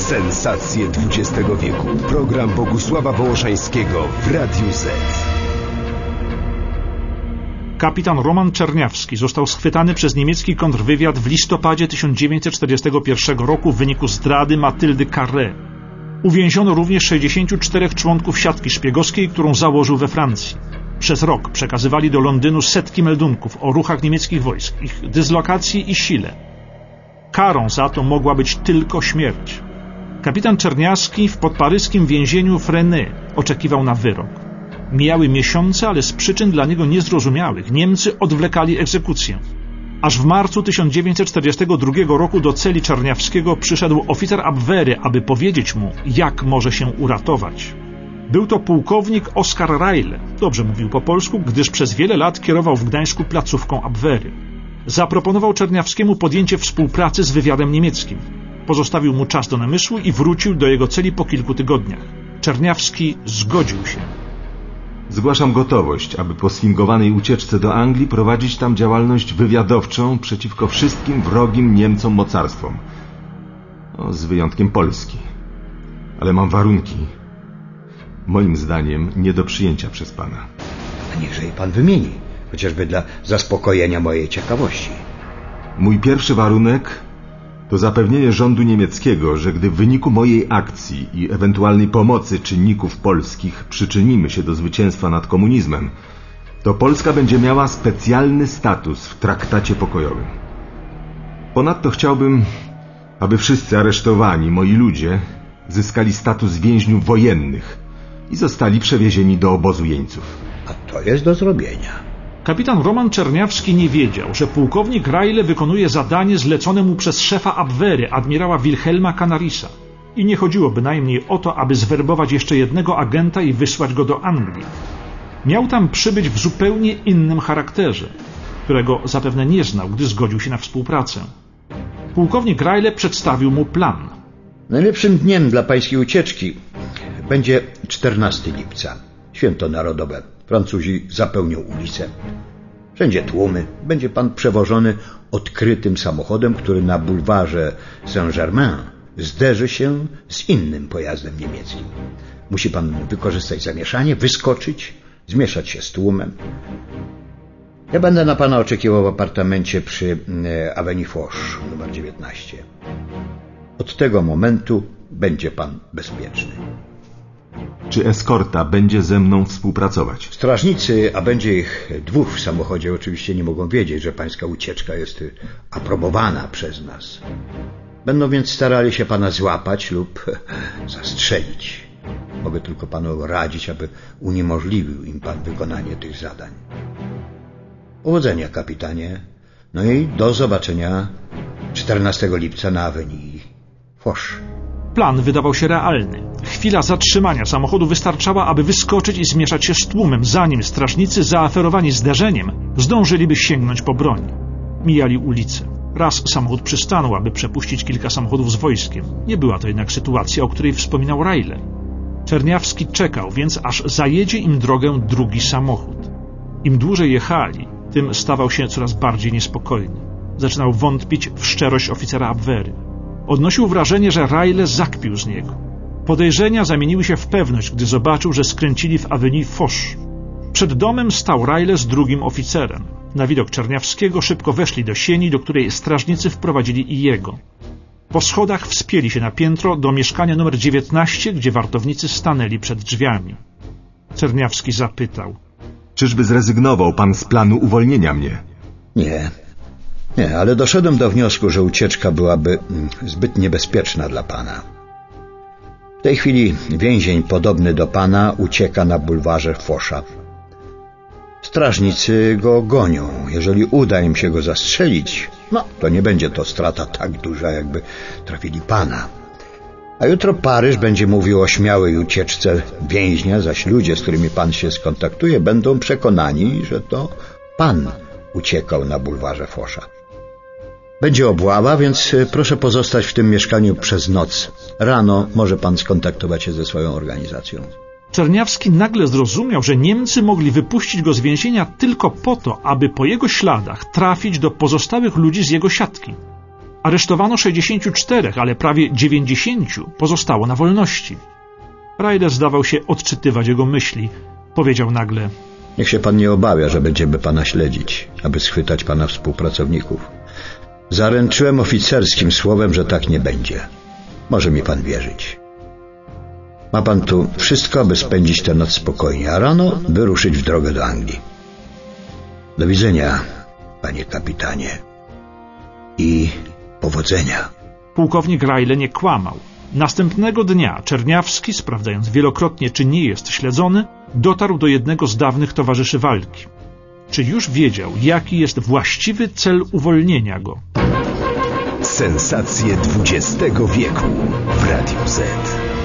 Sensacje XX wieku. Program Bogusława Wołoszańskiego w Radiu Z. Kapitan Roman Czerniawski został schwytany przez niemiecki kontrwywiad w listopadzie 1941 roku w wyniku zdrady Matyldy Carré. Uwięziono również 64 członków siatki szpiegowskiej, którą założył we Francji. Przez rok przekazywali do Londynu setki meldunków o ruchach niemieckich wojsk, ich dyslokacji i sile. Karą za to mogła być tylko śmierć. Kapitan Czerniawski w podparyskim więzieniu Fresnes oczekiwał na wyrok. Mijały miesiące, ale z przyczyn dla niego niezrozumiałych Niemcy odwlekali egzekucję. Aż w marcu 1942 roku do celi Czerniawskiego przyszedł oficer Abwehry, aby powiedzieć mu, jak może się uratować. Był to pułkownik Oskar Reile. Dobrze mówił po polsku, gdyż przez wiele lat kierował w Gdańsku placówką Abwehry. Zaproponował Czerniawskiemu podjęcie współpracy z wywiadem niemieckim. Pozostawił mu czas do namysłu i wrócił do jego celi po kilku tygodniach. Czerniawski zgodził się. Zgłaszam gotowość, aby po sfingowanej ucieczce do Anglii prowadzić tam działalność wywiadowczą przeciwko wszystkim wrogim Niemcom mocarstwom. Z wyjątkiem Polski. Ale mam warunki. Moim zdaniem nie do przyjęcia przez pana. A niechże je pan wymieni, chociażby dla zaspokojenia mojej ciekawości. Mój pierwszy warunek to zapewnienie rządu niemieckiego, że gdy w wyniku mojej akcji i ewentualnej pomocy czynników polskich przyczynimy się do zwycięstwa nad komunizmem, to Polska będzie miała specjalny status w traktacie pokojowym. Ponadto chciałbym, aby wszyscy aresztowani moi ludzie zyskali status więźniów wojennych i zostali przewiezieni do obozu jeńców. A to jest do zrobienia. Kapitan Roman Czerniawski nie wiedział, że pułkownik Reile wykonuje zadanie zlecone mu przez szefa Abwehry, admirała Wilhelma Canarisa. I nie chodziło bynajmniej o to, aby zwerbować jeszcze jednego agenta i wysłać go do Anglii. Miał tam przybyć w zupełnie innym charakterze, którego zapewne nie znał, gdy zgodził się na współpracę. Pułkownik Reile przedstawił mu plan. Najlepszym dniem dla pańskiej ucieczki będzie 14 lipca, święto narodowe. Francuzi zapełnią ulice. Wszędzie tłumy. Będzie pan przewożony odkrytym samochodem, który na bulwarze Saint-Germain zderzy się z innym pojazdem niemieckim. Musi pan wykorzystać zamieszanie, wyskoczyć, zmieszać się z tłumem. Ja będę na pana oczekiwał w apartamencie przy Avenue Foch, numer 19. Od tego momentu będzie pan bezpieczny. Czy eskorta będzie ze mną współpracować? Strażnicy, a będzie ich 2 w samochodzie, oczywiście nie mogą wiedzieć, że pańska ucieczka jest aprobowana przez nas. Będą więc starali się pana złapać lub zastrzelić. Mogę tylko panu radzić, aby uniemożliwił im pan wykonanie tych zadań. Powodzenia, kapitanie. No i do zobaczenia 14 lipca na Avenue Foch. Plan wydawał się realny. Chwila zatrzymania samochodu wystarczała, aby wyskoczyć i zmieszać się z tłumem, zanim strażnicy zaaferowani zderzeniem zdążyliby sięgnąć po broń. Mijali ulicę. Raz samochód przystanął, aby przepuścić kilka samochodów z wojskiem. Nie była to jednak sytuacja, o której wspominał Reile. Czerniawski czekał, więc aż zajedzie im drogę drugi samochód. Im dłużej jechali, tym stawał się coraz bardziej niespokojny. Zaczynał wątpić w szczerość oficera Abwehry. Odnosił wrażenie, że Reile zakpił z niego. Podejrzenia zamieniły się w pewność, gdy zobaczył, że skręcili w Avenue Foch. Przed domem stał Reile z drugim oficerem. Na widok Czerniawskiego szybko weszli do sieni, do której strażnicy wprowadzili i jego. Po schodach wspięli się na piętro do mieszkania numer 19, gdzie wartownicy stanęli przed drzwiami. Czerniawski zapytał. Czyżby zrezygnował pan z planu uwolnienia mnie? Nie, ale doszedłem do wniosku, że ucieczka byłaby zbyt niebezpieczna dla pana. W tej chwili więzień podobny do pana ucieka na bulwarze Focha. Strażnicy go gonią. Jeżeli uda im się go zastrzelić, to nie będzie to strata tak duża, jakby trafili pana. A jutro Paryż będzie mówił o śmiałej ucieczce więźnia, zaś ludzie, z którymi pan się skontaktuje, będą przekonani, że to pan uciekał na bulwarze Focha. Będzie obława, więc proszę pozostać w tym mieszkaniu przez noc. Rano może pan skontaktować się ze swoją organizacją. Czerniawski nagle zrozumiał, że Niemcy mogli wypuścić go z więzienia tylko po to, aby po jego śladach trafić do pozostałych ludzi z jego siatki. Aresztowano 64, ale prawie 90 pozostało na wolności. Rajle zdawał się odczytywać jego myśli. Powiedział nagle: niech się pan nie obawia, że będziemy pana śledzić, aby schwytać pana współpracowników. Zaręczyłem oficerskim słowem, że tak nie będzie. Może mi pan wierzyć. Ma pan tu wszystko, aby spędzić tę noc spokojnie, a rano wyruszyć w drogę do Anglii. Do widzenia, panie kapitanie. I powodzenia. Pułkownik Rajle nie kłamał. Następnego dnia Czerniawski, sprawdzając wielokrotnie, czy nie jest śledzony, dotarł do jednego z dawnych towarzyszy walki. Czy już wiedział, jaki jest właściwy cel uwolnienia go? Sensacje XX wieku w Radiu Z.